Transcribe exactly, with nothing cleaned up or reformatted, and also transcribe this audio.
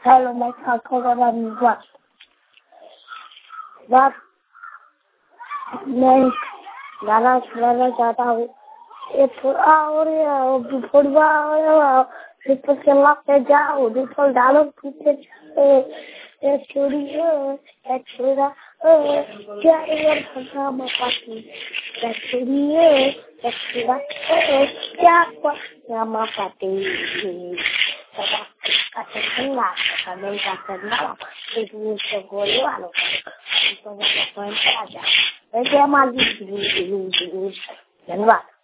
Hello, my calculator. बात मैं गाना सुनाना चाहता हूँ। ये थोड़ा और फुटबॉल फिर चला पे जाओ डिफॉल्ट डालो पीछे ये चोरी है ये छोरा क्या यार फंसा मापाती ये चोरी है ये छोरा क्या क्या मापाती सदा कचंगा कदम का करना एक दूसरे को गोली वालों तो वो पॉइंट आ जाए वैसे हमारी धन्यवाद।